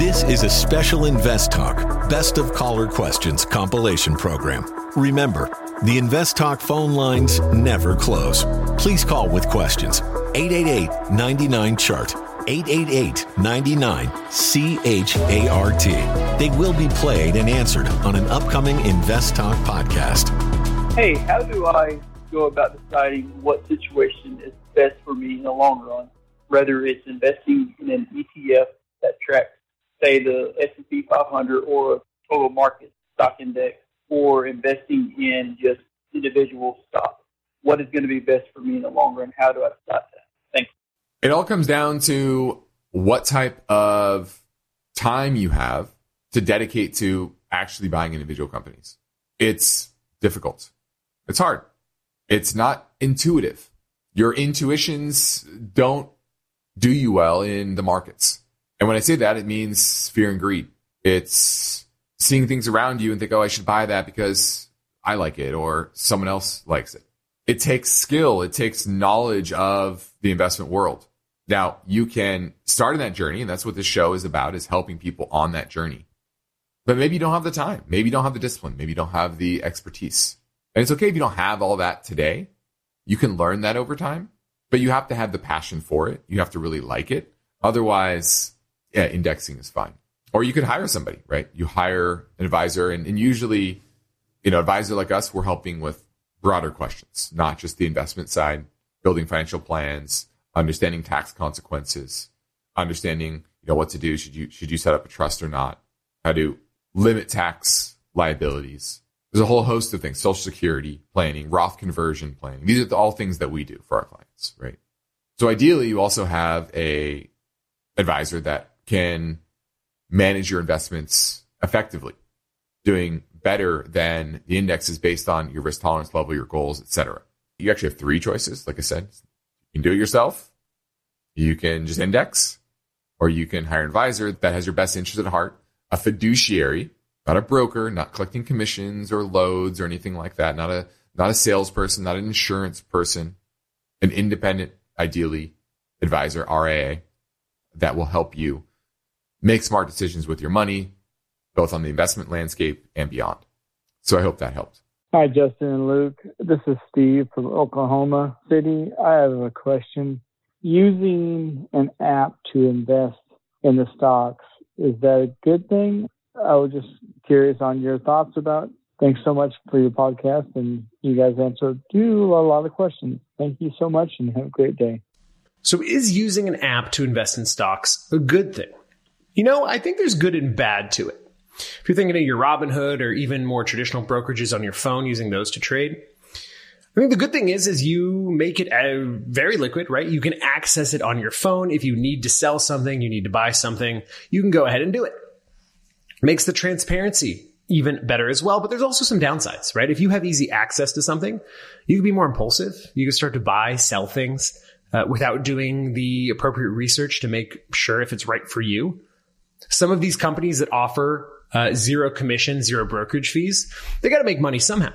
This is a special Invest Talk Best of Caller Questions compilation program. Remember, the Invest Talk phone lines never close. Please call with questions. 888-99-CHART. 888-99-CHART. They will be played and answered on an upcoming Invest Talk podcast. Hey, how do I go about deciding what situation is best for me in the long run? Whether it's investing in an ETF that tracks, say, the S&P 500 or a total market stock index, or investing in just individual stocks. What is going to be best for me in the long run? How do I decide that? Thanks. It all comes down to what type of time you have to dedicate to actually buying individual companies. It's difficult. It's hard. It's not intuitive. Your intuitions don't do you well in the markets. And when I say that, it means fear and greed. It's seeing things around you and think, oh, I should buy that because I like it or someone else likes it. It takes skill. It takes knowledge of the investment world. Now, you can start in that journey, and that's what this show is about, is helping people on that journey. But maybe you don't have the time. Maybe you don't have the discipline. Maybe you don't have the expertise. And it's okay if you don't have all that today. You can learn that over time, but you have to have the passion for it. You have to really like it. Otherwise, yeah, indexing is fine. Or you could hire somebody, right? You hire an advisor, and usually, advisor like us, we're helping with broader questions, not just the investment side, building financial plans, understanding tax consequences, understanding, what to do. Should you set up a trust or not? How to limit tax liabilities. There's a whole host of things, Social Security planning, Roth conversion planning. These are all things that we do for our clients, right? So ideally, you also have a advisor that can manage your investments effectively, doing better than the indexes based on your risk tolerance level, your goals, etc. You actually have three choices. Like I said, you can do it yourself. You can just index, or you can hire an advisor that has your best interest at heart, a fiduciary, not a broker, not collecting commissions or loads or anything like that, not a salesperson, not an insurance person, an independent, ideally, advisor, RIA, that will help you make smart decisions with your money, both on the investment landscape and beyond. So I hope that helped. Hi, Justin and Luke. This is Steve from Oklahoma City. I have a question. Using an app to invest in the stocks, is that a good thing? I was just curious on your thoughts about it. Thanks so much for your podcast, and you guys answered a lot of questions. Thank you so much, and have a great day. So is using an app to invest in stocks a good thing? I think there's good and bad to it. If you're thinking of your Robinhood or even more traditional brokerages on your phone, using those to trade, I think the good thing is you make it very liquid, right? You can access it on your phone. If you need to sell something, you need to buy something, you can go ahead and do it. Makes the transparency even better as well. But there's also some downsides, right? If you have easy access to something, you can be more impulsive. You can start to buy, sell things without doing the appropriate research to make sure if it's right for you. Some of these companies that offer zero commission, zero brokerage fees, they got to make money somehow.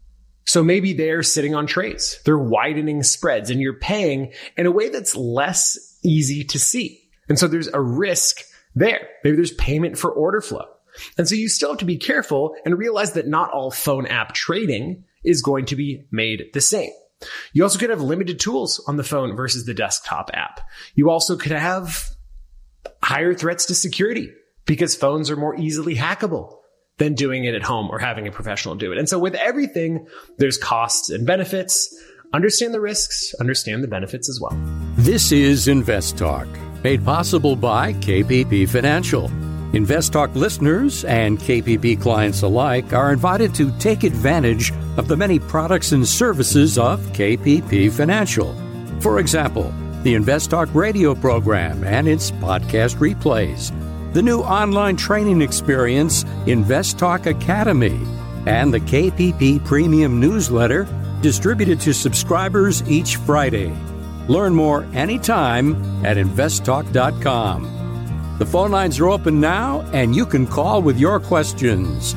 So maybe they're sitting on trades. They're widening spreads, and you're paying in a way that's less easy to see. And so there's a risk there. Maybe there's payment for order flow. And so you still have to be careful and realize that not all phone app trading is going to be made the same. You also could have limited tools on the phone versus the desktop app. You also could have higher threats to security because phones are more easily hackable than doing it at home or having a professional do it. And so with everything, there's costs and benefits. Understand the risks, understand the benefits as well. This is Invest Talk, made possible by KPP Financial. Invest Talk listeners and KPP clients alike are invited to take advantage of the many products and services of KPP Financial. For example, the Invest Talk radio program and its podcast replays, the new online training experience, Invest Talk Academy, and the KPP Premium newsletter distributed to subscribers each Friday. Learn more anytime at investtalk.com. The phone lines are open now, and you can call with your questions.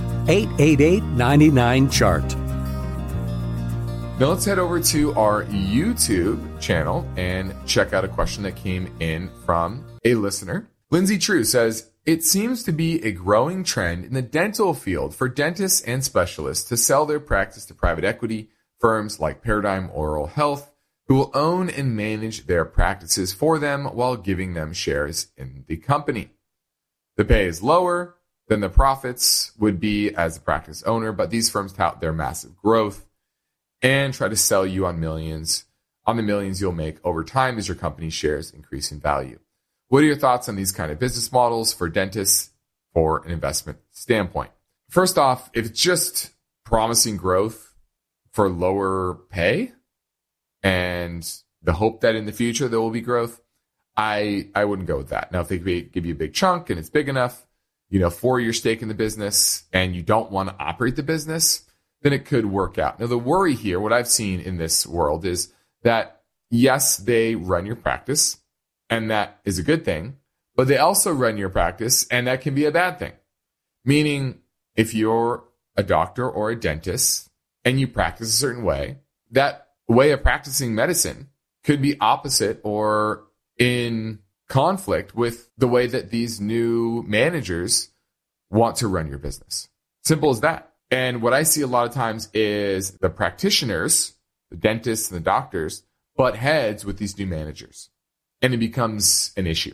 888-99-CHART. Now let's head over to our YouTube channel and check out a question that came in from a listener. Lindsay True says, It seems to be a growing trend in the dental field for dentists and specialists to sell their practice to private equity firms like Paradigm Oral Health, who will own and manage their practices for them while giving them shares in the company. The pay is lower than the profits would be as a practice owner, but these firms tout their massive growth and try to sell you on the millions you'll make over time as your company shares increase in value. What are your thoughts on these kind of business models for dentists for an investment standpoint? First off, if it's just promising growth for lower pay and the hope that in the future there will be growth, I wouldn't go with that. Now, if they give you a big chunk and it's big enough, for your stake in the business and you don't want to operate the business, then it could work out. Now, the worry here, what I've seen in this world is that, yes, they run your practice, and that is a good thing, but they also run your practice, and that can be a bad thing. Meaning, if you're a doctor or a dentist and you practice a certain way, that way of practicing medicine could be opposite or in conflict with the way that these new managers want to run your business. Simple as that. And what I see a lot of times is the practitioners, the dentists and the doctors, butt heads with these new managers. And it becomes an issue.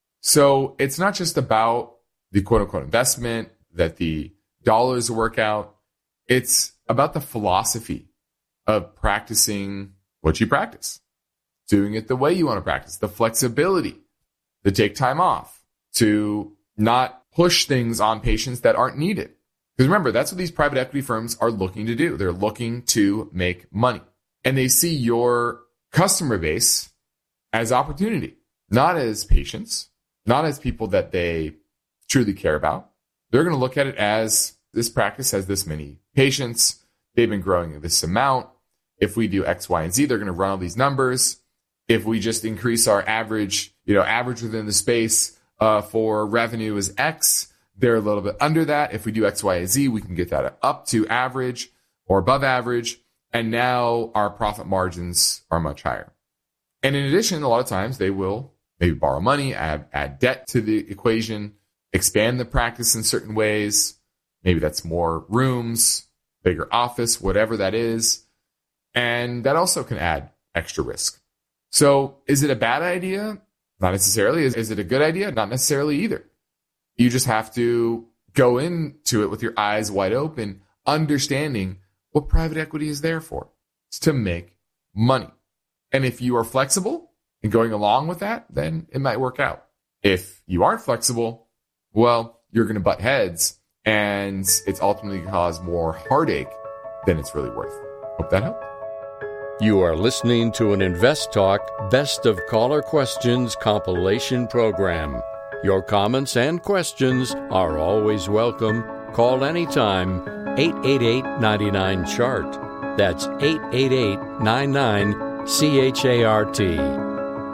So it's not just about the quote unquote investment, that the dollars work out. It's about the philosophy of practicing what you practice, doing it the way you want to practice, the flexibility to take time off, to not push things on patients that aren't needed. Because remember, that's what these private equity firms are looking to do. They're looking to make money. And they see your customer base as opportunity, not as patients, not as people that they truly care about. They're going to look at it as this practice has this many patients. They've been growing this amount. If we do X, Y, and Z, they're going to run all these numbers. If we just increase our average within the space for revenue is X, they're a little bit under that. If we do X, Y, and Z, we can get that up to average or above average. And now our profit margins are much higher. And in addition, a lot of times they will maybe borrow money, add debt to the equation, expand the practice in certain ways. Maybe that's more rooms, bigger office, whatever that is. And that also can add extra risk. So is it a bad idea? Not necessarily. Is it a good idea? Not necessarily either. You just have to go into it with your eyes wide open, understanding what private equity is there for. It's to make money. And if you are flexible and going along with that, then it might work out. If you aren't flexible, well, you're going to butt heads, and it's ultimately going to cause more heartache than it's really worth. Hope that helped. You are listening to an Invest Talk Best of Caller Questions compilation program. Your comments and questions are always welcome. Call anytime, 888-99-CHART. That's 888-99-CHART.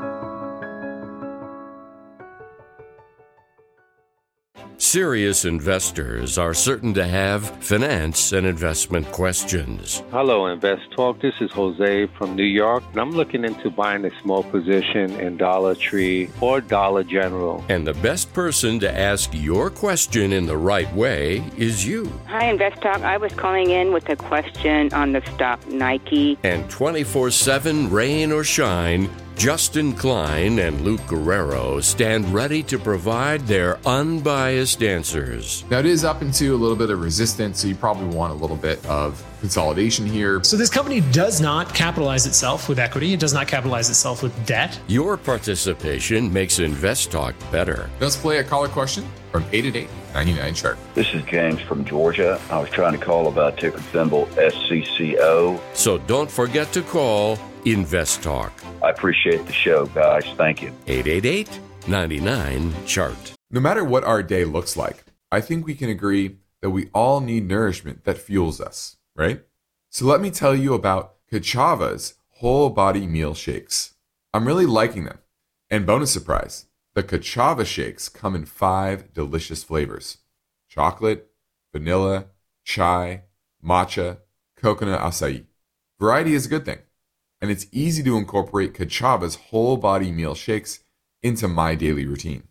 Serious investors are certain to have finance and investment questions. Hello, Invest Talk. This is Jose from New York, and I'm looking into buying a small position in Dollar Tree or Dollar General. And the best person to ask your question in the right way is you. Hi, Invest Talk. I was calling in with a question on the stock Nike. And 24/7, rain or shine, Justin Klein and Luke Guerrero stand ready to provide their unbiased answers. Now, it is up into a little bit of resistance, so you probably want a little bit of consolidation here. So this company does not capitalize itself with equity. It does not capitalize itself with debt. Your participation makes Invest Talk better. Let's play a caller question from 888-99-CHART. This is James from Georgia. I was trying to call about ticker symbol SCCO. So don't forget to call Invest Talk. I appreciate the show, guys. Thank you. 888-99-CHART. No matter what our day looks like, I think we can agree that we all need nourishment that fuels us, right? So let me tell you about Ka'Chava's whole body meal shakes. I'm really liking them. And bonus surprise, the Ka'Chava shakes come in 5 delicious flavors: chocolate, vanilla, chai, matcha, coconut acai. Variety is a good thing. And it's easy to incorporate Ka'Chava's whole body meal shakes into my daily routine.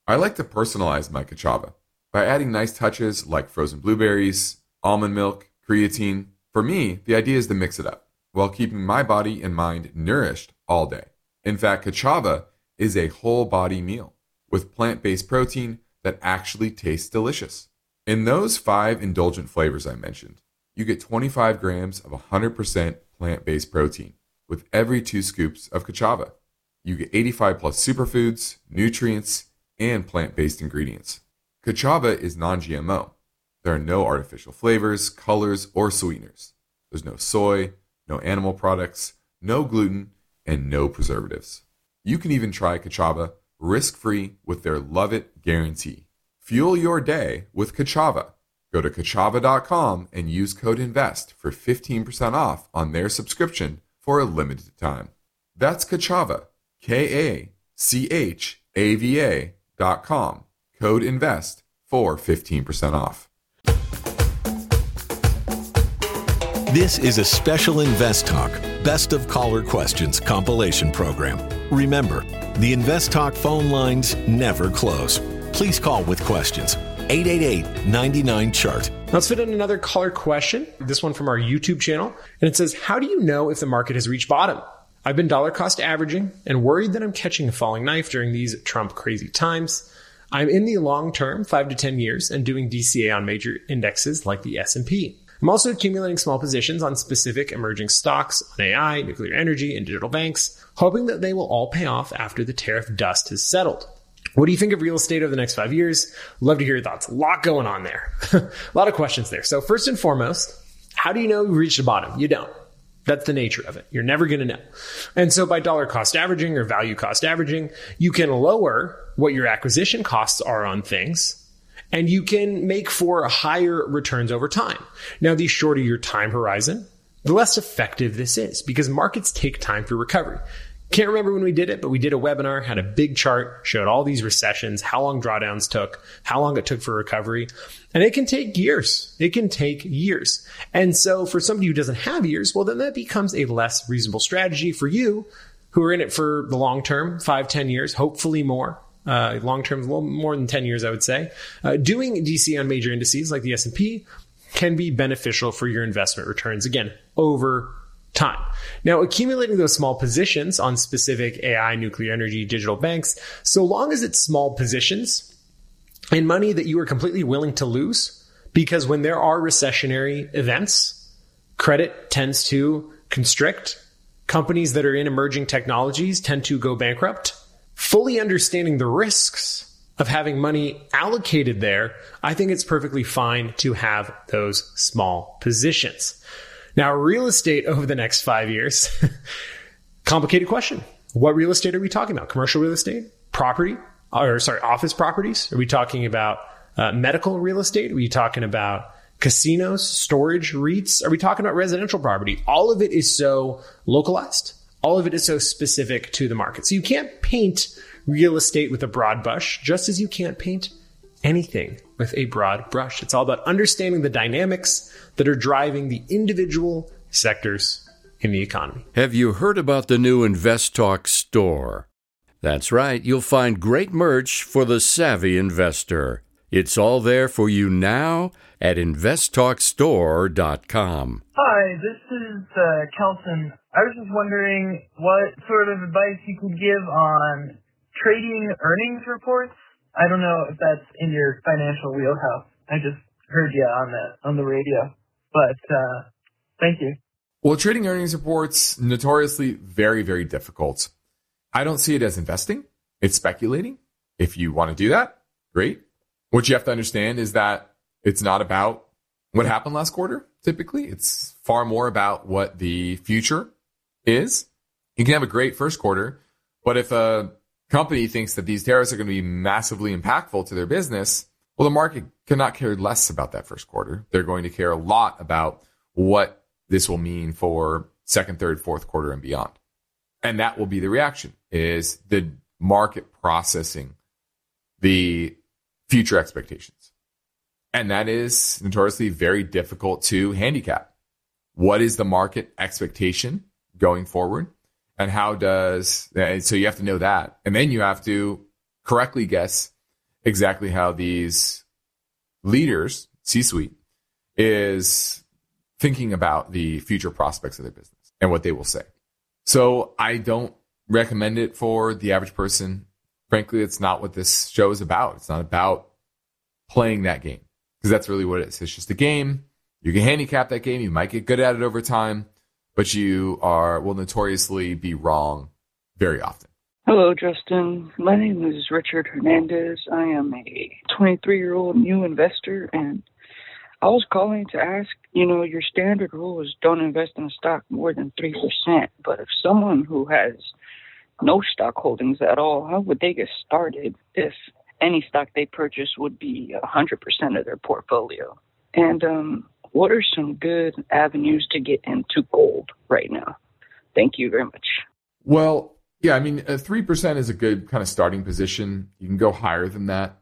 I like to personalize my Ka'Chava by adding nice touches like frozen blueberries, almond milk, creatine. For me, the idea is to mix it up while keeping my body and mind nourished all day. In fact, Ka'Chava is a whole body meal with plant-based protein that actually tastes delicious. In those 5 indulgent flavors I mentioned, you get 25 grams of 100% plant-based protein with every 2 scoops of Ka'Chava. You get 85 plus superfoods, nutrients, and plant-based ingredients. Ka'Chava is non-GMO. There are no artificial flavors, colors, or sweeteners. There's no soy, no animal products, no gluten, and no preservatives. You can even try Ka'Chava risk-free with their Love It guarantee. Fuel your day with Ka'Chava. Go to Ka'Chava.com and use code INVEST for 15% off on their subscription for a limited time. That's Ka'Chava, KACHAVA.com. Code INVEST for 15% off. This is a special Invest Talk Best of Caller Questions compilation program. Remember, the Invest Talk phone lines never close. Please call with questions. 888-99-CHART. Let's fit in another caller question. This one from our YouTube channel. And it says, how do you know if the market has reached bottom? I've been dollar cost averaging and worried that I'm catching a falling knife during these Trump crazy times. I'm in the long term, 5 to 10 years, and doing DCA on major indexes like the S&P. I'm also accumulating small positions on specific emerging stocks, on AI, nuclear energy, and digital banks, hoping that they will all pay off after the tariff dust has settled. What do you think of real estate over the next 5 years? Love to hear your thoughts. A lot going on there. A lot of questions there. So first and foremost, how do you know you reached the bottom? You don't. That's the nature of it. You're never going to know. And so by dollar cost averaging or value cost averaging, you can lower what your acquisition costs are on things, and you can make for higher returns over time. Now, the shorter your time horizon, the less effective this is because markets take time for recovery. Can't remember when we did it, but we did a webinar, had a big chart, showed all these recessions, how long drawdowns took, how long it took for recovery. And it can take years. It can take years. And so for somebody who doesn't have years, well, then that becomes a less reasonable strategy for you who are in it for the long term, 5, 10 years, hopefully more. Long term, a little more than 10 years, I would say. Doing DC on major indices like the S&P can be beneficial for your investment returns, again, over time. Now, accumulating those small positions on specific AI, nuclear energy, digital banks, so long as it's small positions and money that you are completely willing to lose, because when there are recessionary events, credit tends to constrict. Companies that are in emerging technologies tend to go bankrupt. Fully understanding the risks of having money allocated there, I think it's perfectly fine to have those small positions. Now, real estate over the next 5 years, complicated question. What real estate are we talking about? Commercial real estate, office properties? Are we talking about medical real estate? Are we talking about casinos, storage, REITs? Are we talking about residential property? All of it is so localized. All of it is so specific to the market. So you can't paint real estate with a broad brush, just as you can't paint anything with a broad brush. It's all about understanding the dynamics that are driving the individual sectors in the economy. Have you heard about the new Invest Talk store? That's right. You'll find great merch for the savvy investor. It's all there for you now at investtalkstore.com. Hi, this is Kelson. I was just wondering what sort of advice you could give on trading earnings reports. I don't know if that's in your financial wheelhouse. I just heard you on the radio. But thank you. Well, trading earnings reports, notoriously very, very difficult. I don't see it as investing. It's speculating. If you want to do that, great. What you have to understand is that it's not about what happened last quarter, typically. It's far more about what the future is. You can have a great first quarter, but if a company thinks that these tariffs are going to be massively impactful to their business, well, the market cannot care less about that first quarter. They're going to care a lot about what this will mean for second, third, fourth quarter and beyond. And that will be the reaction, is the market processing the future expectations. And that is notoriously very difficult to handicap. What is the market expectation going forward? And so you have to know that. And then you have to correctly guess exactly how these leaders, C-suite, is thinking about the future prospects of their business and what they will say. So I don't recommend it for the average person. Frankly, it's not what this show is about. It's not about playing that game, because that's really what it is. It's just a game. You can handicap that game. You might get good at it over time, but you will notoriously be wrong very often. Hello, Justin. My name is Richard Hernandez. I am a 23-year-old new investor, and I was calling to ask, your standard rule is don't invest in a stock more than 3%, but if someone who has no stock holdings at all, how would they get started if any stock they purchase would be 100% of their portfolio? And what are some good avenues to get into gold right now? Thank you very much. Well, yeah, 3% is a good kind of starting position. You can go higher than that,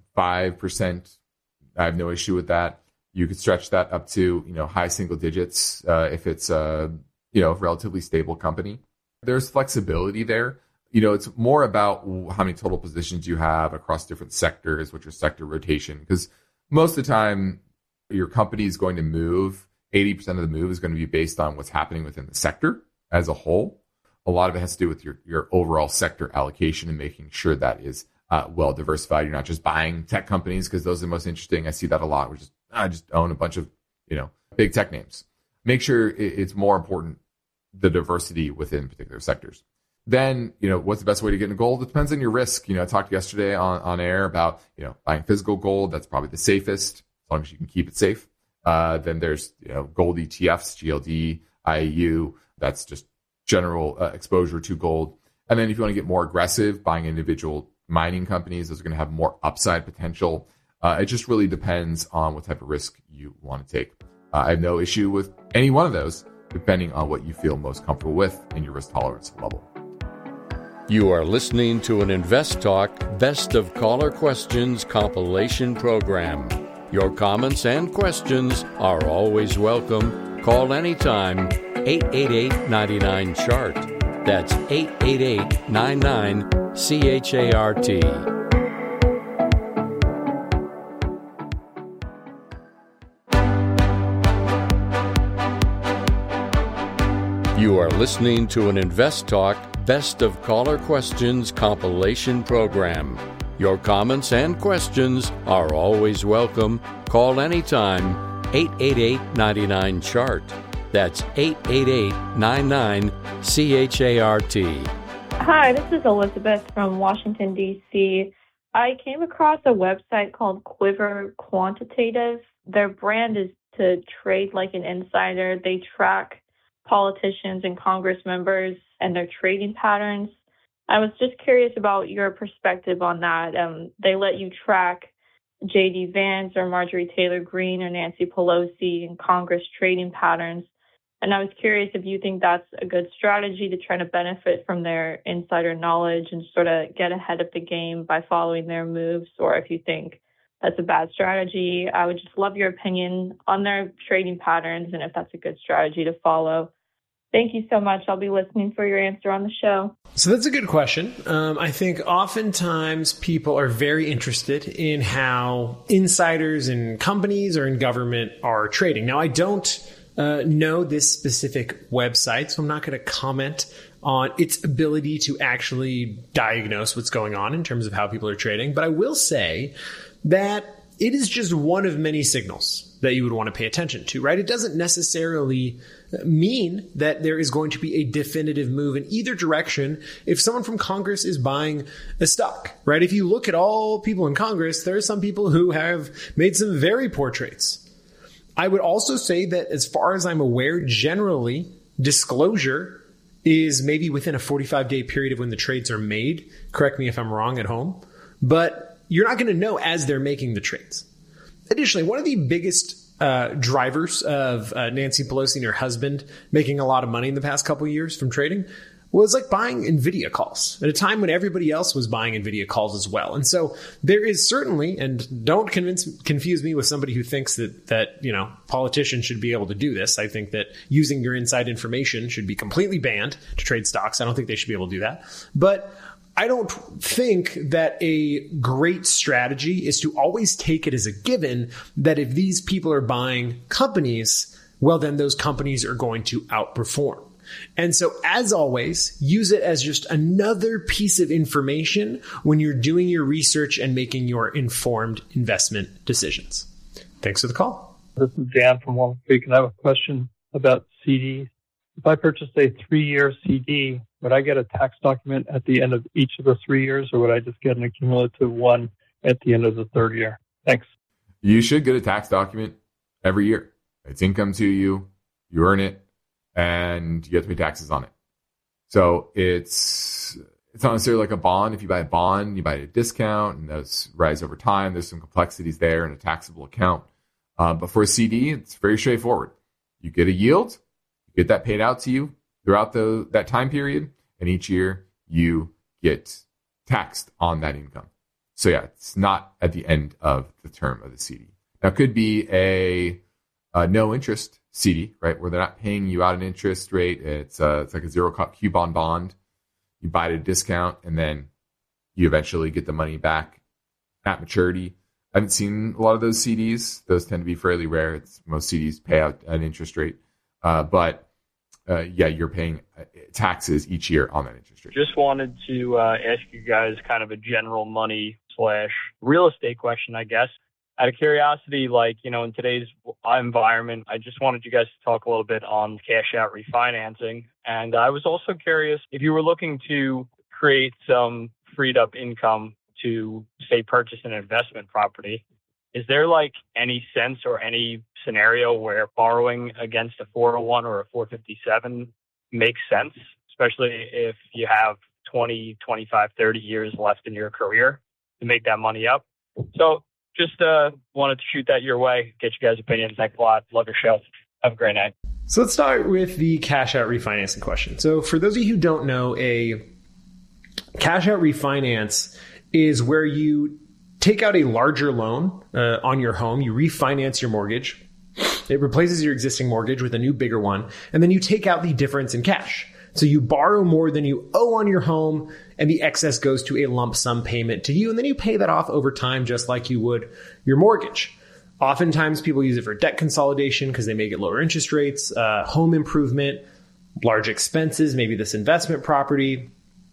5%. I have no issue with that. You could stretch that up to, high single digits if it's a, relatively stable company. There's flexibility there. It's more about how many total positions you have across different sectors, which are sector rotation. Because most of the time, your company is going to move. 80% of the move is going to be based on what's happening within the sector as a whole. A lot of it has to do with your overall sector allocation and making sure that is well diversified. You're not just buying tech companies because those are the most interesting. I see that a lot. Which is I just own a bunch of big tech names. Make sure it's more important the diversity within particular sectors. Then, what's the best way to get into gold? It depends on your risk. I talked yesterday on air about, buying physical gold. That's probably the safest, as long as you can keep it safe. Then there's, gold ETFs, GLD, IAU. That's just general exposure to gold. And then if you want to get more aggressive, buying individual mining companies, those are going to have more upside potential. It just really depends on what type of risk you want to take. I have no issue with any one of those, depending on what you feel most comfortable with and your risk tolerance level. You are listening to an Invest Talk Best of Caller Questions compilation program. Your comments and questions are always welcome. Call anytime, 888-99-CHART. That's 888-99-CHART. You are listening to an Invest Talk Best of Caller Questions compilation program. Your comments and questions are always welcome. Call anytime, 888-99-CHART. That's 888-99-CHART. Hi, this is Elizabeth from Washington, D.C. I came across a website called Quiver Quantitative. Their brand is to trade like an insider. They track politicians and Congress members and their trading patterns. I was just curious about your perspective on that. They let you track J.D. Vance or Marjorie Taylor Greene or Nancy Pelosi and Congress trading patterns. And I was curious if you think that's a good strategy to try to benefit from their insider knowledge and sort of get ahead of the game by following their moves, or if you think that's a bad strategy. I would just love your opinion on their trading patterns and if that's a good strategy to follow. Thank you so much. I'll be listening for your answer on the show. So that's a good question. I think oftentimes people are very interested in how insiders in companies or in government are trading. Now, I don't know this specific website, so I'm not going to comment on its ability to actually diagnose what's going on in terms of how people are trading. But I will say that it is just one of many signals that you would want to pay attention to, right? It doesn't necessarily mean that there is going to be a definitive move in either direction if someone from Congress is buying a stock, right? If you look at all people in Congress, there are some people who have made some very poor trades. I would also say that as far as I'm aware, generally, disclosure is maybe within a 45-day period of when the trades are made. Correct me if I'm wrong at home. But you're not going to know as they're making the trades. Additionally, one of the biggest drivers of Nancy Pelosi and her husband making a lot of money in the past couple of years from trading was like buying NVIDIA calls at a time when everybody else was buying NVIDIA calls as well. And so there is certainly, and don't confuse me with somebody who thinks that politicians should be able to do this. I think that using your inside information should be completely banned to trade stocks. I don't think they should be able to do that. But I don't think that a great strategy is to always take it as a given that if these people are buying companies, well, then those companies are going to outperform. And so, as always, use it as just another piece of information when you're doing your research and making your informed investment decisions. Thanks for the call. This is Dan from Walnut Creek, and I have a question about CDs. If I purchased a 3-year CD, would I get a tax document at the end of each of the 3 years, or would I just get an accumulative one at the end of the third year? Thanks. You should get a tax document every year. It's income to you. You earn it, and you have to pay taxes on it. So it's not necessarily like a bond. If you buy a bond, you buy at a discount, and those rise over time. There's some complexities there in a taxable account. But for a CD, it's very straightforward. You get a yield, you get that paid out to you throughout that time period, and each year you get taxed on that income. So yeah, it's not at the end of the term of the CD. Now, it could be a no interest CD, right, where they're not paying you out an interest rate. It's like a zero coupon bond. You buy it at a discount, and then you eventually get the money back at maturity. I haven't seen a lot of those CDs. Those tend to be fairly rare. Most CDs pay out an interest rate. But you're paying taxes each year on that interest rate. Just wanted to ask you guys kind of a general money/real estate question, I guess. Out of curiosity, in today's environment, I just wanted you guys to talk a little bit on cash out refinancing. And I was also curious if you were looking to create some freed up income to, say, purchase an investment property. Is there any sense or any scenario where borrowing against a 401 or a 457 makes sense, especially if you have 20, 25, 30 years left in your career to make that money up? So just wanted to shoot that your way, get you guys' opinions. Thanks a lot. Love your show. Have a great night. So let's start with the cash out refinancing question. So for those of you who don't know, a cash out refinance is where you take out a larger loan on your home, you refinance your mortgage, it replaces your existing mortgage with a new bigger one, and then you take out the difference in cash. So you borrow more than you owe on your home, and the excess goes to a lump sum payment to you, and then you pay that off over time just like you would your mortgage. Oftentimes people use it for debt consolidation because they may get lower interest rates, home improvement, large expenses, maybe this investment property.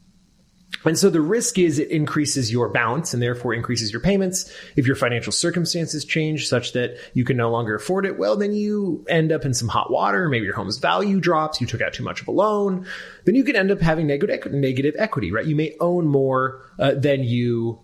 And so the risk is it increases your balance and therefore increases your payments. If your financial circumstances change such that you can no longer afford it, well, then you end up in some hot water. Maybe your home's value drops. You took out too much of a loan. Then you can end up having negative equity, right? You may own more than you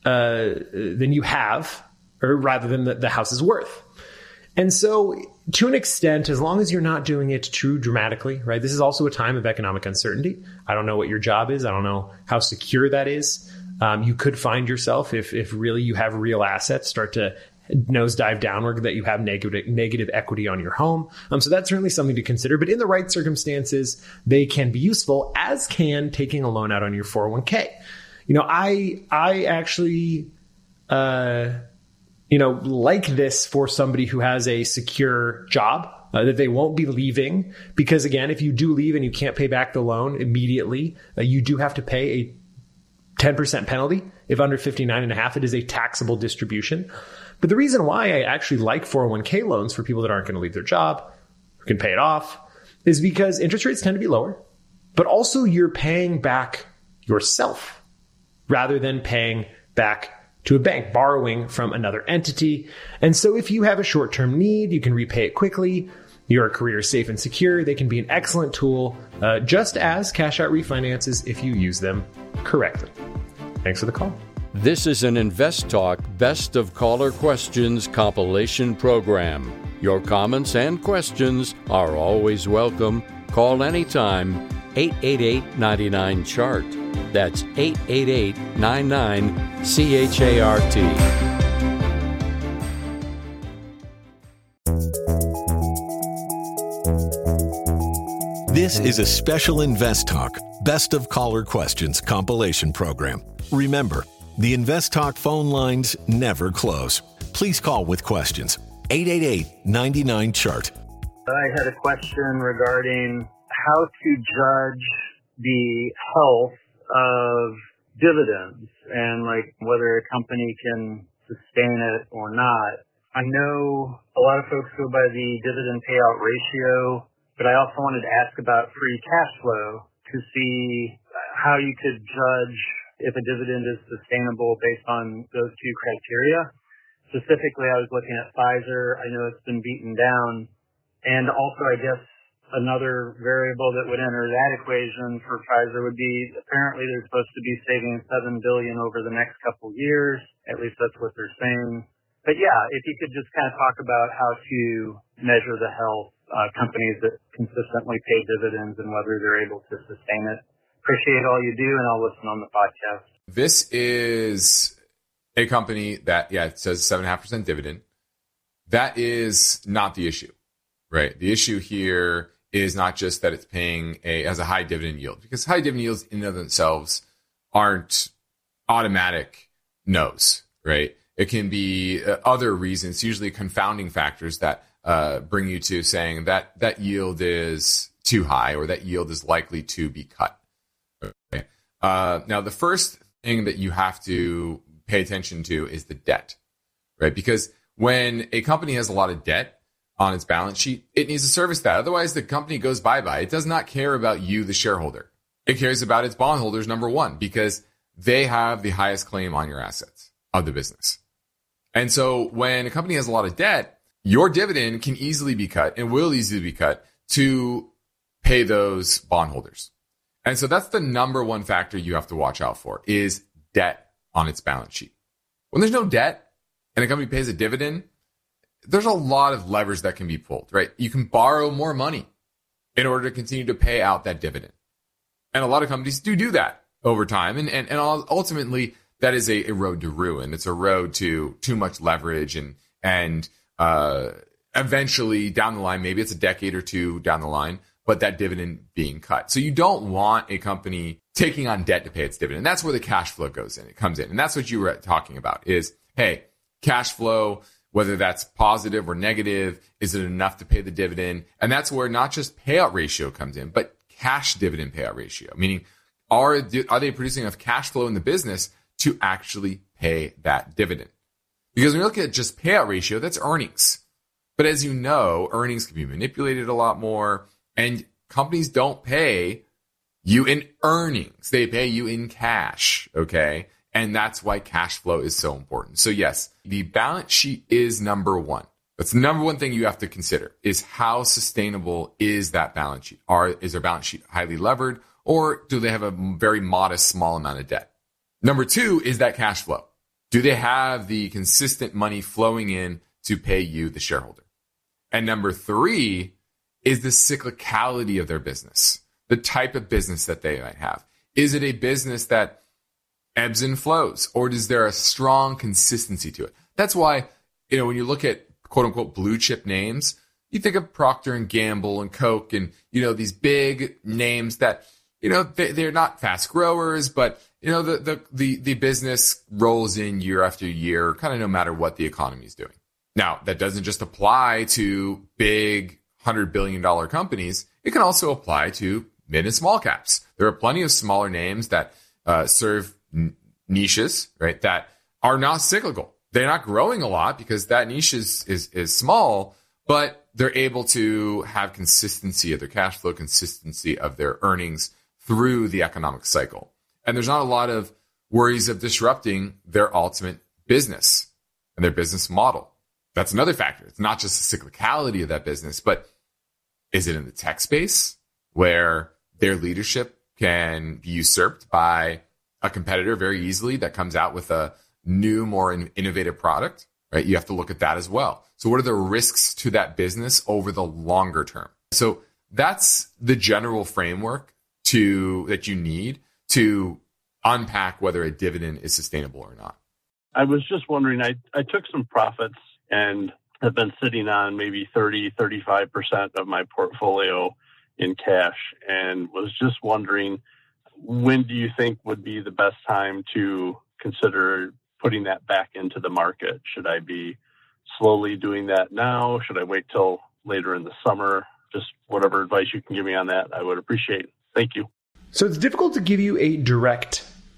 have, or rather than the house is worth. And so to an extent, as long as you're not doing it too dramatically, right? This is also a time of economic uncertainty. I don't know what your job is. I don't know how secure that is. You could find yourself, if really you have real assets, start to nosedive downward, that you have negative equity on your home. So that's certainly something to consider. But in the right circumstances, they can be useful, as can taking a loan out on your 401k. I actually like this for somebody who has a secure job, that they won't be leaving. Because again, if you do leave and you can't pay back the loan immediately, you do have to pay a 10% penalty. If under 59.5, it is a taxable distribution. But the reason why I actually like 401k loans for people that aren't going to leave their job, who can pay it off, is because interest rates tend to be lower, but also you're paying back yourself rather than paying back to a bank, borrowing from another entity. And so if you have a short-term need, you can repay it quickly. Your career is safe and secure. They can be an excellent tool, just as cash out refinances if you use them correctly. Thanks for the call. This is an Invest Talk Best of Caller Questions compilation program. Your comments and questions are always welcome. Call anytime, 888-99-CHART. That's 888-99-CHART. This is a special Invest Talk Best of Caller Questions compilation program. Remember, the Invest Talk phone lines never close. Please call with questions. 888-99-CHART. I had a question regarding how to judge the health of dividends and like whether a company can sustain it or not. I know a lot of folks go by the dividend payout ratio, but I also wanted to ask about free cash flow to see how you could judge if a dividend is sustainable based on those two criteria. Specifically, I was looking at Pfizer. I know it's been beaten down. And also, I guess, another variable that would enter that equation for Pfizer would be apparently they're supposed to be saving $7 billion over the next couple of years. At least that's what they're saying. But yeah, if you could just kind of talk about how to measure the health companies that consistently pay dividends and whether they're able to sustain it. Appreciate all you do, and I'll listen on the podcast. This is a company that, it says 7.5% dividend. That is not the issue, right? The issue here is not just that it's paying as a high dividend yield, because high dividend yields in and of themselves aren't automatic no's, right? It can be other reasons, usually confounding factors that bring you to saying that yield is too high or that yield is likely to be cut. Okay. Now, the first thing that you have to pay attention to is the debt, right? Because when a company has a lot of debt on its balance sheet, it needs to service that. Otherwise, the company goes bye-bye. It does not care about you, the shareholder. It cares about its bondholders, number one, because they have the highest claim on your assets of the business. And so when a company has a lot of debt, your dividend can easily be cut and will easily be cut to pay those bondholders. And so that's the number one factor you have to watch out for is debt on its balance sheet. When there's no debt and a company pays a dividend, there's a lot of levers that can be pulled, right? You can borrow more money in order to continue to pay out that dividend. And a lot of companies do that over time. And ultimately, that is a road to ruin. It's a road to too much leverage and eventually down the line, maybe it's a decade or two down the line, but that dividend being cut. So you don't want a company taking on debt to pay its dividend. That's where the cash flow goes in. It comes in. And that's what you were talking about is, hey, cash flow, whether that's positive or negative, is it enough to pay the dividend? And that's where not just payout ratio comes in, but cash dividend payout ratio, meaning are they producing enough cash flow in the business to actually pay that dividend? Because when you look at just payout ratio, that's earnings. But as you know, earnings can be manipulated a lot more, and companies don't pay you in earnings. They pay you in cash, okay? And that's why cash flow is so important. So yes, the balance sheet is number one. That's the number one thing you have to consider is how sustainable is that balance sheet? Is their balance sheet highly levered, or do they have a very modest, small amount of debt? Number two is that cash flow. Do they have the consistent money flowing in to pay you, the shareholder? And number three is the cyclicality of their business, the type of business that they might have. Is it a business that ebbs and flows, or is there a strong consistency to it? That's why, when you look at quote unquote blue chip names, you think of Procter and Gamble and Coke and, these big names that, they're not fast growers, but the business rolls in year after year, kind of no matter what the economy is doing. Now, that doesn't just apply to big $100 billion companies. It can also apply to mid and small caps. There are plenty of smaller names that serve niches, right, that are not cyclical. They're not growing a lot because that niche is small, but they're able to have consistency of their cash flow, consistency of their earnings through the economic cycle. And there's not a lot of worries of disrupting their ultimate business and their business model. That's another factor. It's not just the cyclicality of that business, but is it in the tech space where their leadership can be usurped by a competitor very easily that comes out with a new, more innovative product, right? You have to look at that as well. So what are the risks to that business over the longer term? So that's the general framework that you need to unpack whether a dividend is sustainable or not. I was just wondering, I took some profits and have been sitting on maybe 35% of my portfolio in cash, and was just wondering, when do you think would be the best time to consider putting that back into the market? Should I be slowly doing that now? Should I wait till later in the summer? Just whatever advice you can give me on that, I would appreciate. Thank you. So it's difficult to give you a direct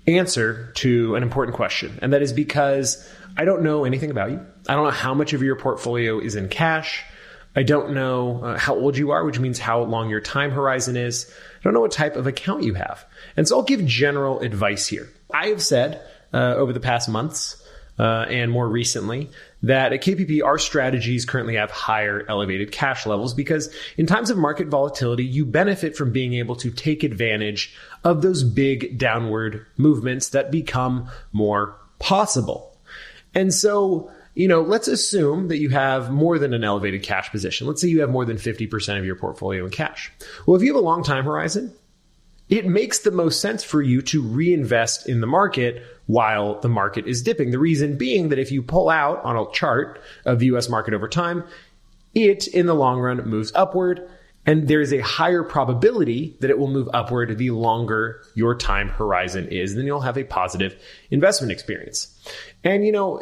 answer to an important question. And that is because I don't know anything about you. I don't know how much of your portfolio is in cash. I don't know how old you are, which means how long your time horizon is. I don't know what type of account you have. And so I'll give general advice here. I have said over the past months and more recently that at KPP, our strategies currently have higher elevated cash levels because in times of market volatility, you benefit from being able to take advantage of those big downward movements that become more possible. And so, let's assume that you have more than an elevated cash position. Let's say you have more than 50% of your portfolio in cash. Well, if you have a long time horizon, it makes the most sense for you to reinvest in the market while the market is dipping. The reason being that if you pull out on a chart of the US market over time, it in the long run moves upward, and there is a higher probability that it will move upward the longer your time horizon is. Then you'll have a positive investment experience. And,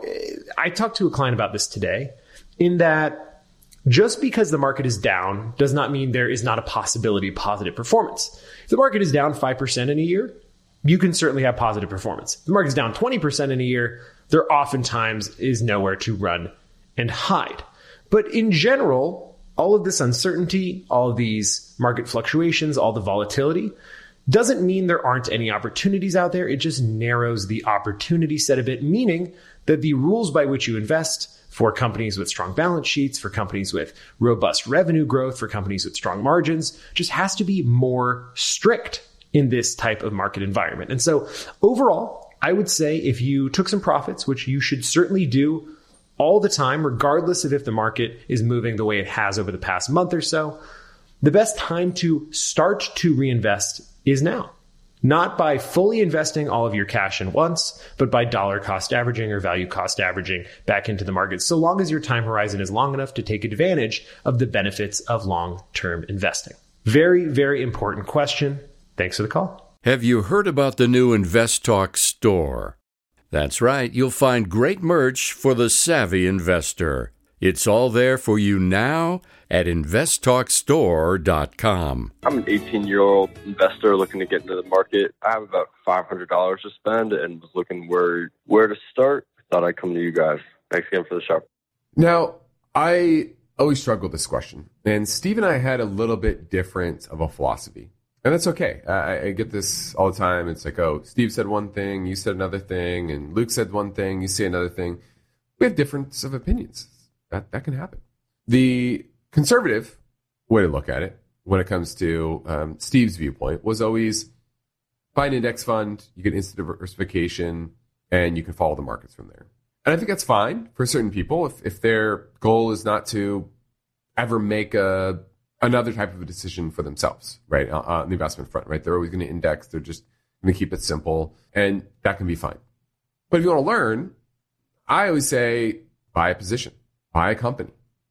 I talked to a client about this today in that just because the market is down does not mean there is not a possibility of positive performance. If the market is down 5% in a year, you can certainly have positive performance. If the market is down 20% in a year, there oftentimes is nowhere to run and hide. But in general, all of this uncertainty, all of these market fluctuations, all the volatility doesn't mean there aren't any opportunities out there. It just narrows the opportunity set a bit, meaning that the rules by which you invest for companies with strong balance sheets, for companies with robust revenue growth, for companies with strong margins, just has to be more strict in this type of market environment. And so overall, I would say if you took some profits, which you should certainly do all the time, regardless of if the market is moving the way it has over the past month or so, the best time to start to reinvest is now. Not by fully investing all of your cash in once, but by dollar cost averaging or value cost averaging back into the market, so long as your time horizon is long enough to take advantage of the benefits of long-term investing. Very, very important question. Thanks for the call. Have you heard about the new InvestTalk store? That's right, you'll find great merch for the savvy investor. It's all there for you now at investtalkstore.com. I'm an 18-year-old investor looking to get into the market. I have about $500 to spend and was looking where to start. Thought I'd come to you guys. Thanks again for the show. Now, I always struggle with this question. And Steve and I had a little bit different of a philosophy. And that's okay. I get this all the time. It's like, oh, Steve said one thing, you said another thing, and Luke said one thing, you say another thing. We have difference of opinions. That can happen. The conservative way to look at it when it comes to Steve's viewpoint was always buy an index fund, you get instant diversification, and you can follow the markets from there. And I think that's fine for certain people if their goal is not to ever make another type of a decision for themselves, right, on the investment front, right? They're always going to index. They're just going to keep it simple, and that can be fine. But if you want to learn, I always say buy a position. Buy a company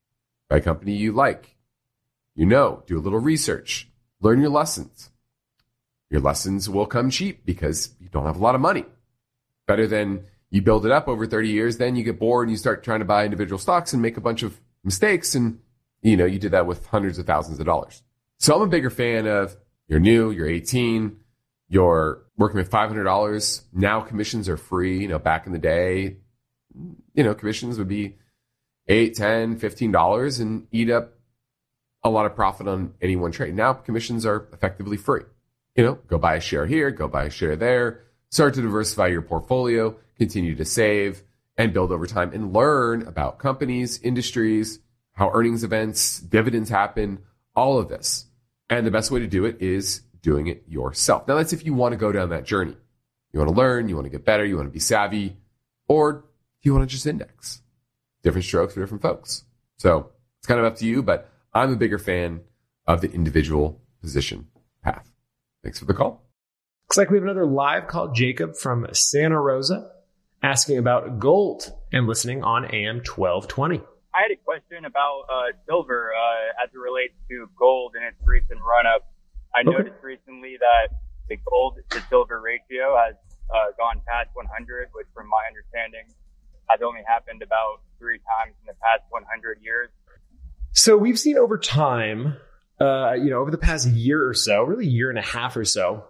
you like, do a little research, learn your lessons. Your lessons will come cheap because you don't have a lot of money. Better than you build it up over 30 years, then you get bored and you start trying to buy individual stocks and make a bunch of mistakes. And, you did that with hundreds of thousands of dollars. So I'm a bigger fan of you're new, you're 18, you're working with $500. Now commissions are free. Back in the day, commissions would be $8, $10, $15 and eat up a lot of profit on any one trade. Now commissions are effectively free. Go buy a share here, go buy a share there, start to diversify your portfolio, continue to save and build over time and learn about companies, industries, how earnings events, dividends happen, all of this. And the best way to do it is doing it yourself. Now that's if you want to go down that journey. You want to learn, you want to get better, you want to be savvy, or you want to just index. Different strokes for different folks. So it's kind of up to you, but I'm a bigger fan of the individual position path. Thanks for the call. Looks like we have another live call. Jacob from Santa Rosa asking about gold and listening on AM 1220. I had a question about silver as it relates to gold and its recent run-up. I noticed recently that the gold to silver ratio has gone past 100, which from my understanding has only happened about 3 times in the past 100 years. So we've seen over time, over the past year or so, really year and a half or so,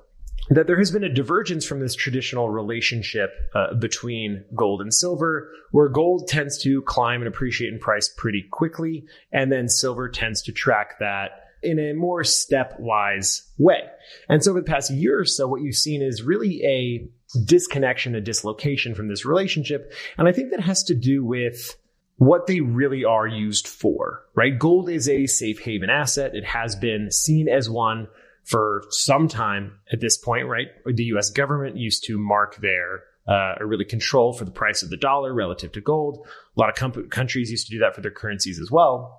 that there has been a divergence from this traditional relationship between gold and silver, where gold tends to climb and appreciate in price pretty quickly, and then silver tends to track that in a more stepwise way. And so over the past year or so, what you've seen is really a disconnection, a dislocation from this relationship. And I think that has to do with what they really are used for, right? Gold is a safe haven asset. It has been seen as one for some time at this point, right? The U.S. government used to mark their or really control for the price of the dollar relative to gold. A lot of countries used to do that for their currencies as well.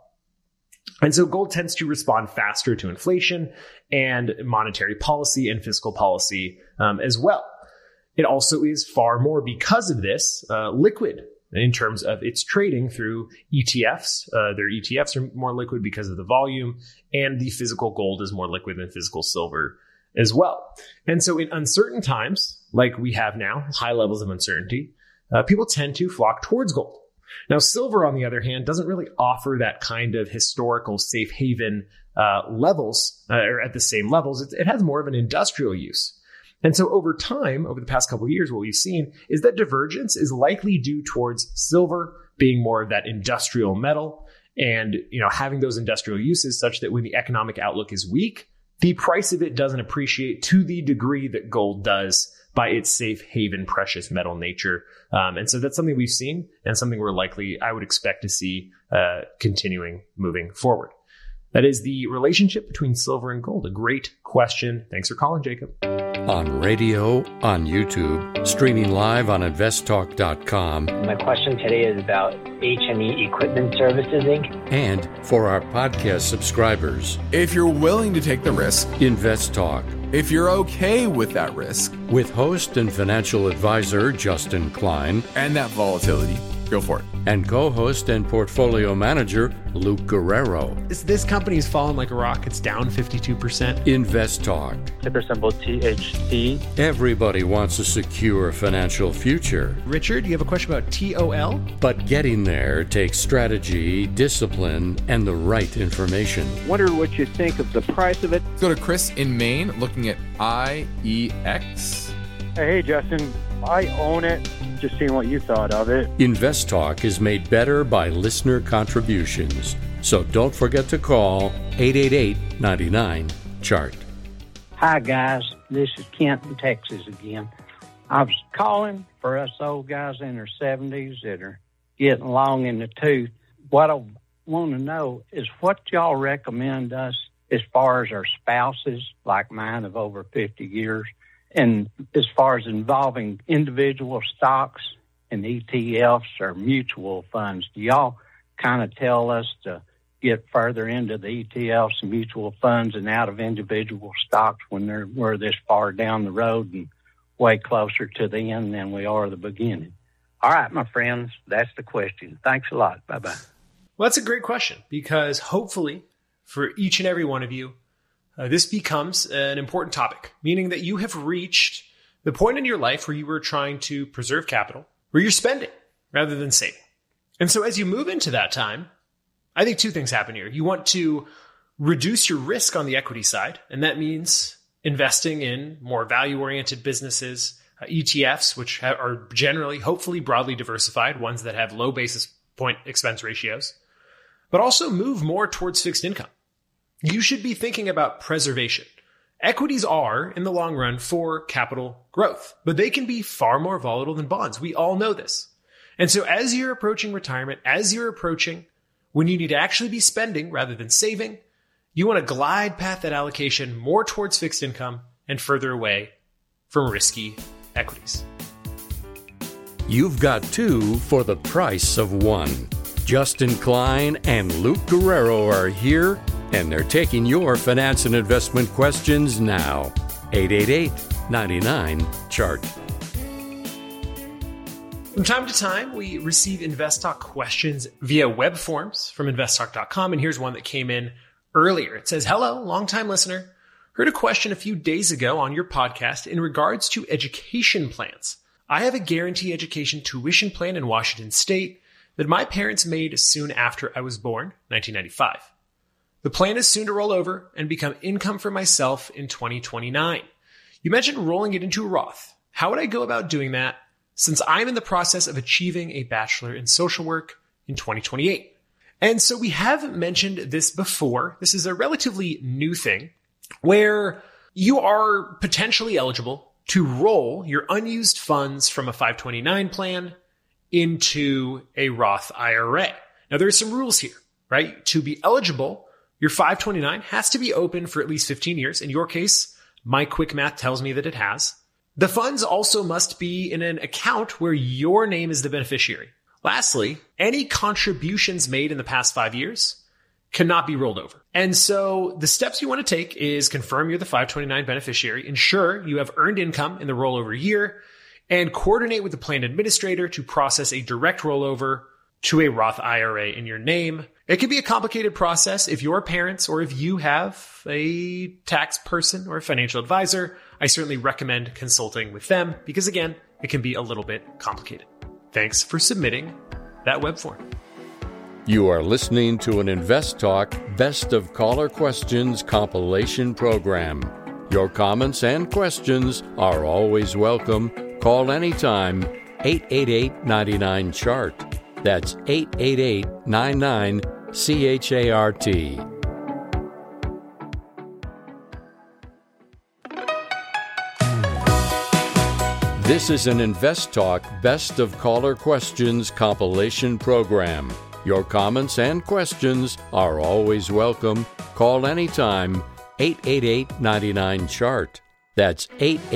And so gold tends to respond faster to inflation and monetary policy and fiscal policy as well. It also is far more, because of this, liquid in terms of its trading through ETFs. Their ETFs are more liquid because of the volume, and the physical gold is more liquid than physical silver as well. And so in uncertain times, like we have now, high levels of uncertainty, people tend to flock towards gold. Now, silver, on the other hand, doesn't really offer that kind of historical safe haven levels, or at the same levels. It has more of an industrial use. And so over time, over the past couple of years, what we've seen is that divergence is likely due towards silver being more of that industrial metal and, having those industrial uses such that when the economic outlook is weak, the price of it doesn't appreciate to the degree that gold does by its safe haven, precious metal nature. And so that's something we've seen and something I would expect to see continuing moving forward. That is the relationship between silver and gold. A great question. Thanks for calling, Jacob. On radio, on YouTube, streaming live on investtalk.com. My question today is about H&E Equipment Services, Inc. And for our podcast subscribers. If you're willing to take the risk, InvestTalk. If you're okay with that risk. With host and financial advisor Justin Klein. And that volatility. Go for it. And co-host and portfolio manager Luke Guerrero. This company's fallen like a rock. It's down 52%. InvestTalk. Ticker symbol THC. Everybody wants a secure financial future. Richard, you have a question about TOL? But getting there takes strategy, discipline, and the right information. Wonder what you think of the price of it. Let's go to Chris in Maine, looking at IEX. Hey, Justin. I own it. Just seeing what you thought of it. InvestTalk is made better by listener contributions. So don't forget to call 888-99-CHART. Hi, guys. This is Kent in Texas again. I was calling for us old guys in their 70s that are getting long in the tooth. What I want to know is what y'all recommend us as far as our spouses, like mine of over 50 years, and as far as involving individual stocks and ETFs or mutual funds. Do y'all kind of tell us to get further into the ETFs and mutual funds and out of individual stocks when we're this far down the road and way closer to the end than we are the beginning? All right, my friends, that's the question. Thanks a lot. Bye-bye. Well, that's a great question, because hopefully for each and every one of you, this becomes an important topic, meaning that you have reached the point in your life where you were trying to preserve capital, where you're spending rather than saving. And so as you move into that time, I think two things happen here. You want to reduce your risk on the equity side, and that means investing in more value-oriented businesses, ETFs, which are generally, hopefully, broadly diversified, ones that have low basis point expense ratios, but also move more towards fixed income. You should be thinking about preservation. Equities are, in the long run, for capital growth, but they can be far more volatile than bonds. We all know this. And so as you're approaching retirement, as you're approaching when you need to actually be spending rather than saving, you want to glide path that allocation more towards fixed income and further away from risky equities. You've got two for the price of one. Justin Klein and Luke Guerrero are here, and they're taking your finance and investment questions now. 888-99-CHART. From time to time, we receive InvestTalk questions via web forms from investtalk.com, and here's one that came in earlier. It says, "Hello, longtime listener. Heard a question a few days ago on your podcast in regards to education plans. I have a guarantee education tuition plan in Washington State that my parents made soon after I was born, 1995. The plan is soon to roll over and become income for myself in 2029. You mentioned rolling it into a Roth. How would I go about doing that since I'm in the process of achieving a bachelor in social work in 2028? And so we have mentioned this before. This is a relatively new thing where you are potentially eligible to roll your unused funds from a 529 plan into a Roth IRA. Now, there are some rules here, right? To be eligible, your 529 has to be open for at least 15 years. In your case, my quick math tells me that it has. The funds also must be in an account where your name is the beneficiary. Lastly, any contributions made in the past 5 years cannot be rolled over. And so the steps you want to take is confirm you're the 529 beneficiary, ensure you have earned income in the rollover year, and coordinate with the plan administrator to process a direct rollover to a Roth IRA in your name. It can be a complicated process if your parents or if you have a tax person or a financial advisor. I certainly recommend consulting with them because, again, it can be a little bit complicated. Thanks for submitting that web form. You are listening to an Invest Talk Best of Caller Questions compilation program. Your comments and questions are always welcome. Call anytime, 888-99-CHART. That's 888-99-CHART. This is an Invest Talk Best of Caller Questions compilation program. Your comments and questions are always welcome. Call anytime, 888-99-CHART. That's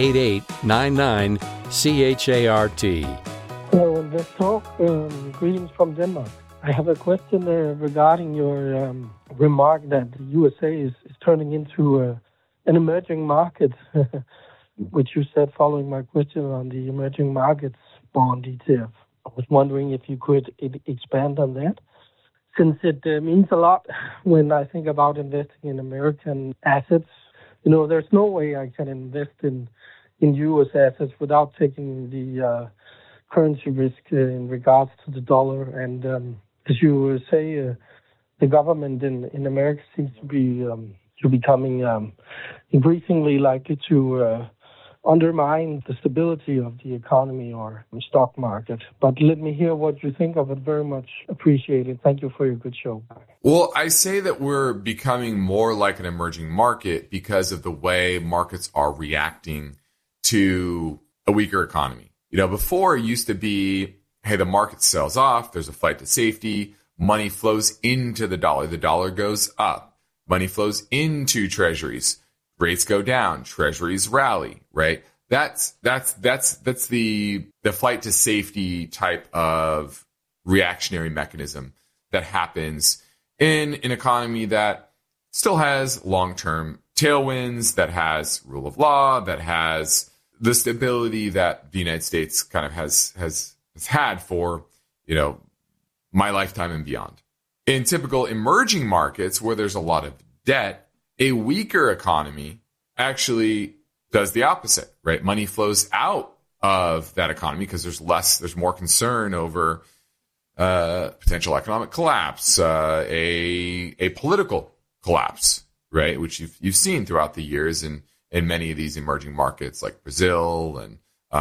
888-99-CHART. Hello, Invest Talk. Greetings from Denmark. I have a question regarding your remark that the USA is turning into an emerging market, which you said following my question on the emerging markets bond ETF. I was wondering if you could expand on that, since it means a lot when I think about investing in American assets. You know, there's no way I can invest in U.S. assets without taking the currency risk in regards to the dollar. And as you say, the government in America seems to be becoming increasingly likely to undermine the stability of the economy or the stock market. But let me hear what you think of it. Very much appreciated. Thank you for your good show. Well, I say that we're becoming more like an emerging market because of the way markets are reacting to a weaker economy. You know, before it used to be, hey, the market sells off, there's a flight to safety, money flows into the dollar goes up, money flows into treasuries. Rates go down, treasuries rally, right? That's the flight to safety type of reactionary mechanism that happens in an economy that still has long-term tailwinds, that has rule of law, that has the stability that the United States kind of has had for, you know, my lifetime and beyond. In typical emerging markets where there's a lot of debt, a weaker economy actually does the opposite, right? Money flows out of that economy because there's more concern over potential economic collapse, a political collapse, right? Which you've seen throughout the years in many of these emerging markets like Brazil and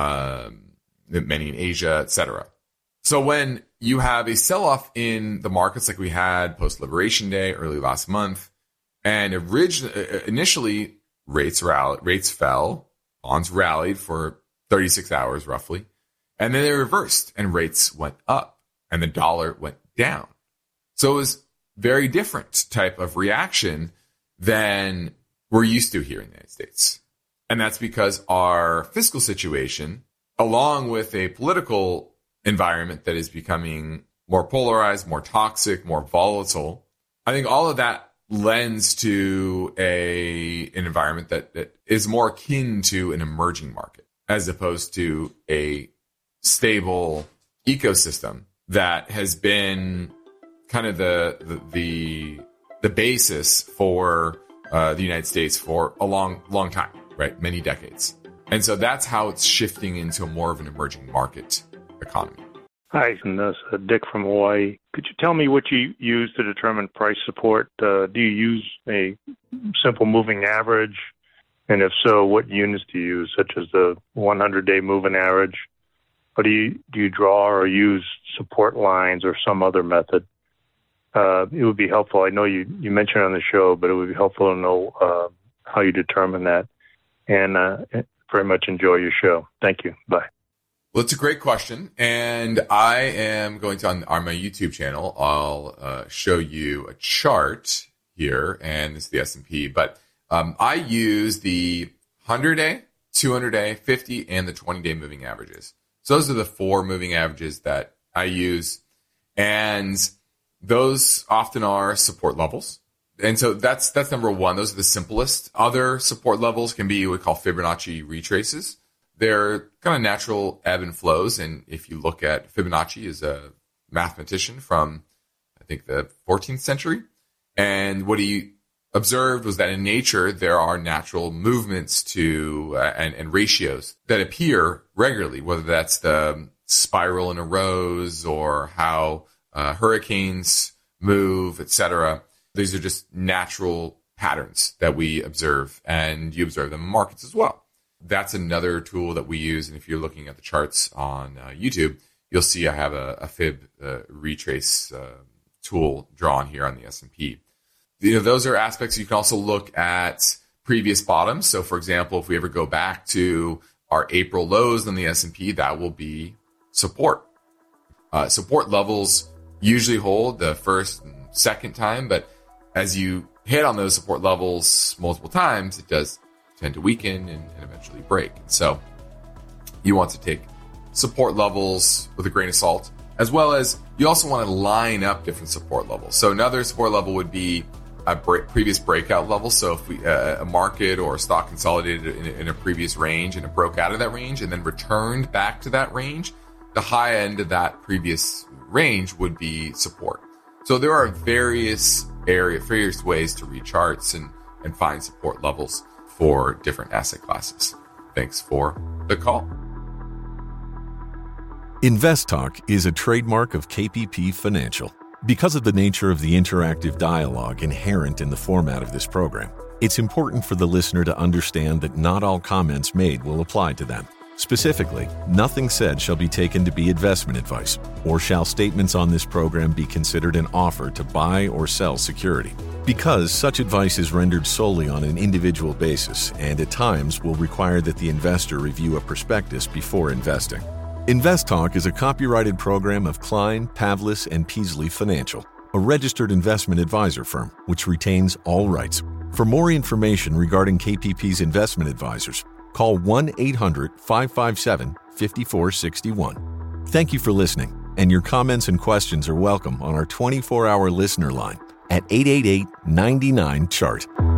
many in Asia, etc. So when you have a sell-off in the markets like we had post-Liberation Day early last month, and initially rates fell, bonds rallied for 36 hours roughly, and then they reversed and rates went up and the dollar went down. So it was very different type of reaction than we're used to here in the United States. And that's because our fiscal situation, along with a political environment that is becoming more polarized, more toxic, more volatile, I think all of that lends to an environment that is more akin to an emerging market as opposed to a stable ecosystem that has been kind of the basis for the United States for a long time, right? Many decades. And so that's how it's shifting into more of an emerging market economy. Hi, this is Dick from Hawaii. Could you tell me what you use to determine price support? Do you use a simple moving average? And if so, what units do you use, such as the 100-day moving average? Or do you draw or use support lines or some other method? It would be helpful. I know you mentioned it on the show, but it would be helpful to know how you determine that. And very much enjoy your show. Thank you. Bye. Well, it's a great question. And I am going to, on my YouTube channel, I'll show you a chart here, and this is the S&P. But I use the 100-day, 200-day, 50, and the 20-day moving averages. So those are the 4 moving averages that I use. And those often are support levels. And so that's number one. Those are the simplest. Other support levels can be what we call Fibonacci retraces. They're kind of natural ebb and flows. And if you look at Fibonacci is a mathematician from, I think, the 14th century. And what he observed was that in nature, there are natural movements to and ratios that appear regularly, whether that's the spiral in a rose or how hurricanes move, etc. These are just natural patterns that we observe, and you observe them in markets as well. That's another tool that we use. And if you're looking at the charts on YouTube, you'll see I have a fib retrace tool drawn here on the S&P. Those are aspects. You can also look at previous bottoms. So, for example, if we ever go back to our April lows on the S&P, that will be support. Support levels usually hold the first and second time, but as you hit on those support levels multiple times, it does tend to weaken and eventually break. And so you want to take support levels with a grain of salt, as well as you also want to line up different support levels. So another support level would be a previous breakout level. So if we a market or a stock consolidated in a previous range and it broke out of that range and then returned back to that range, the high end of that previous range would be support. So there are various ways to read charts and find support levels for different asset classes. Thanks for the call. InvestTalk is a trademark of KPP Financial. Because of the nature of the interactive dialogue inherent in the format of this program, it's important for the listener to understand that not all comments made will apply to them. Specifically, nothing said shall be taken to be investment advice, or shall statements on this program be considered an offer to buy or sell security. Because such advice is rendered solely on an individual basis and at times will require that the investor review a prospectus before investing. InvestTalk is a copyrighted program of Klein, Pavlis, and Peasley Financial, a registered investment advisor firm which retains all rights. For more information regarding KPP's investment advisors, call 1-800-557-5461. Thank you for listening, and your comments and questions are welcome on our 24-hour listener line at 888-99-CHART.